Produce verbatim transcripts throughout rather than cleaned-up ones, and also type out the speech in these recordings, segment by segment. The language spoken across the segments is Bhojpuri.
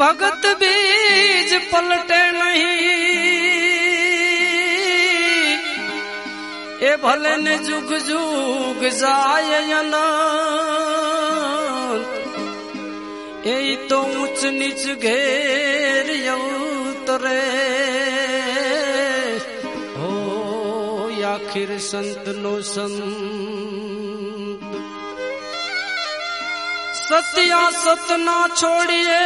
भगत बीज पलटे नहीं, ए भले ने जुग जुग जाय अनंत, ए तो ऊंच नीच घेर उतरे हो आखिर संत नो संत। सत्या सतना छोड़िए,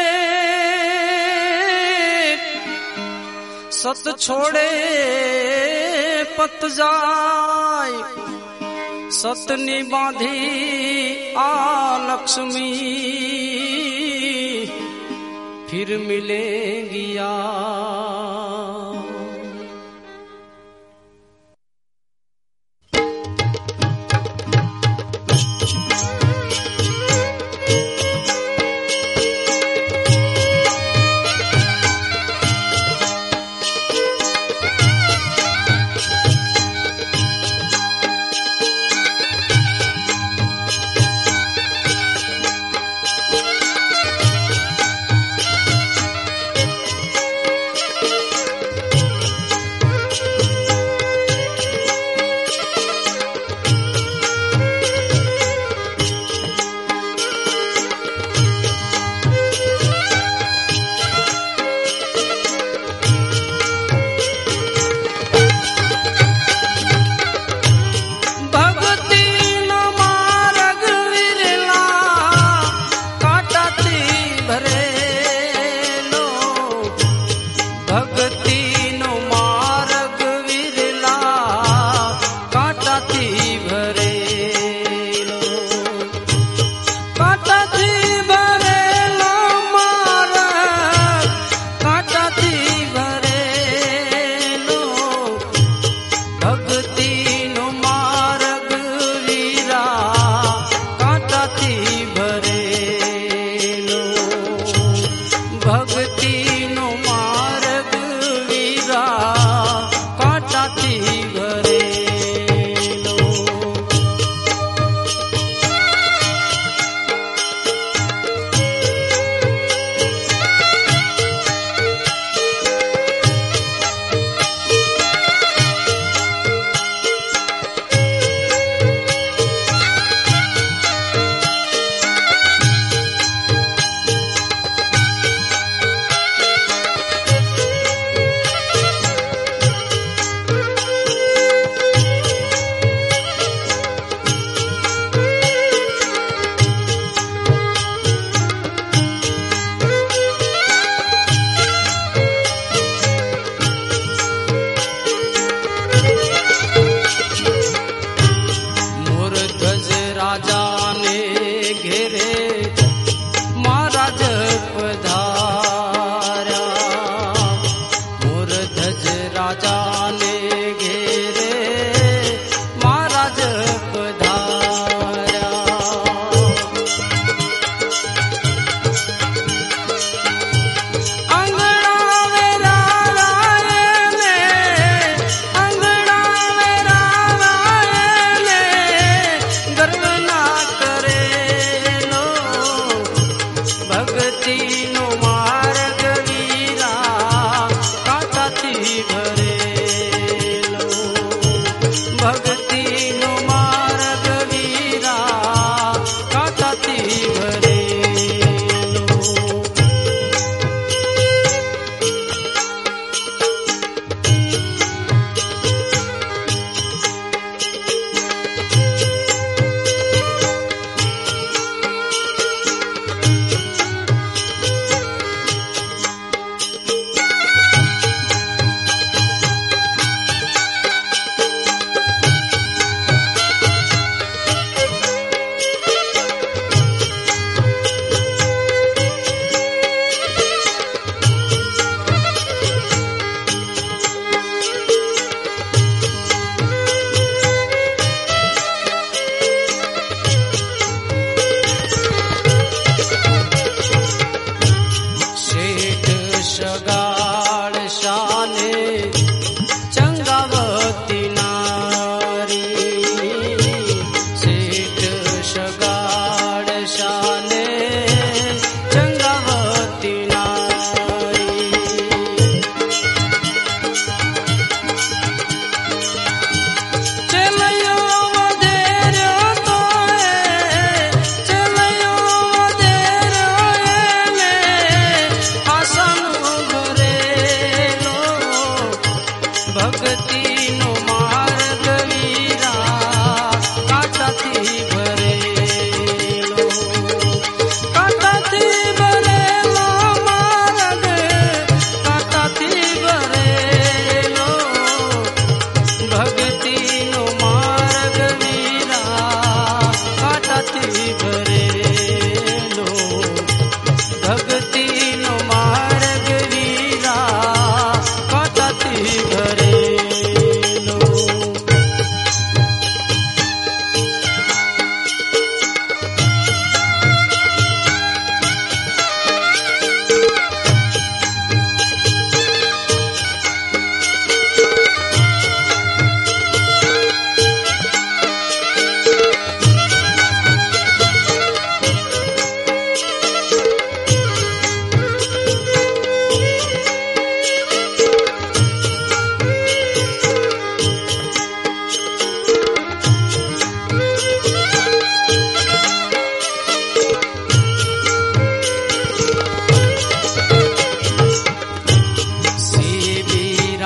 सत छोड़े पत जाय, सतनी बांधी आ लक्ष्मी फिर मिलेगी आ।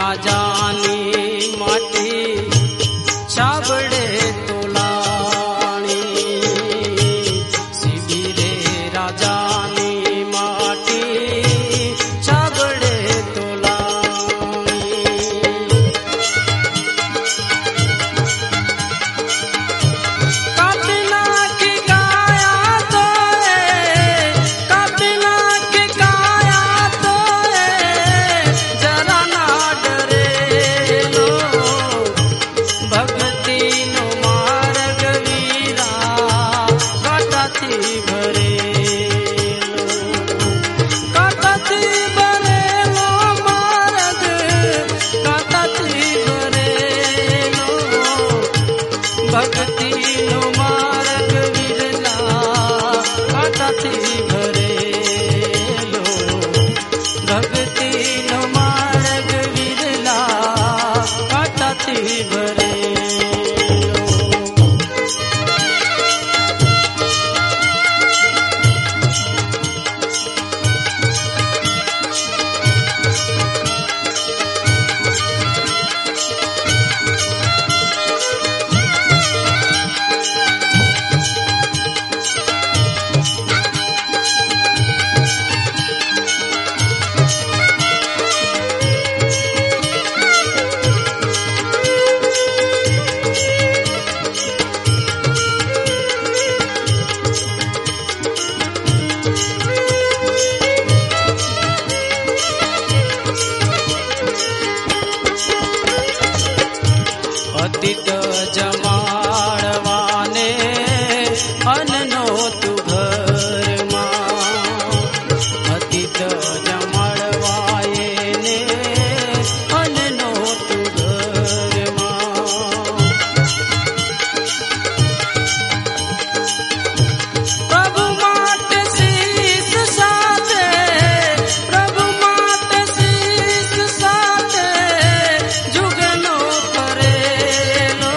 राजानी माटी छाबड़े तोलाणी शिबिरे राजानी माटी छाबड़े तोलाणी काटना की काया तोए काटना की काया तोए जरा ना डरे लो भक्ति नो मार्ग वीरा काटाती भरे लो काटाती भरे लो मार्ग काटाती भरे लो भक्ति नो मार्ग विरला काटाती भरे लो भक्ति नो मार्ग विरला काटाती भरे लो अतीत जमाड़वाने अननो तु घर मां अतीत जमाड़वाए ने अननो तु घर मां प्रभु माट शीस साथे प्रभु माट शीस साथे जुगनो करेलो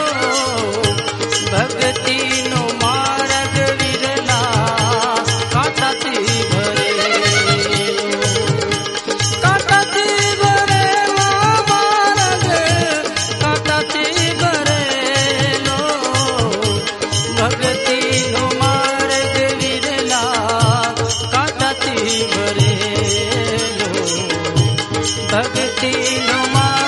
भक्ति नो मार्ग विरला काटाती भरे लो काटाती भरे लो मार्ग काटाती भरे लो भक्ति नो मार्ग विरला काटाती भरे लो भक्ति नो मार्ग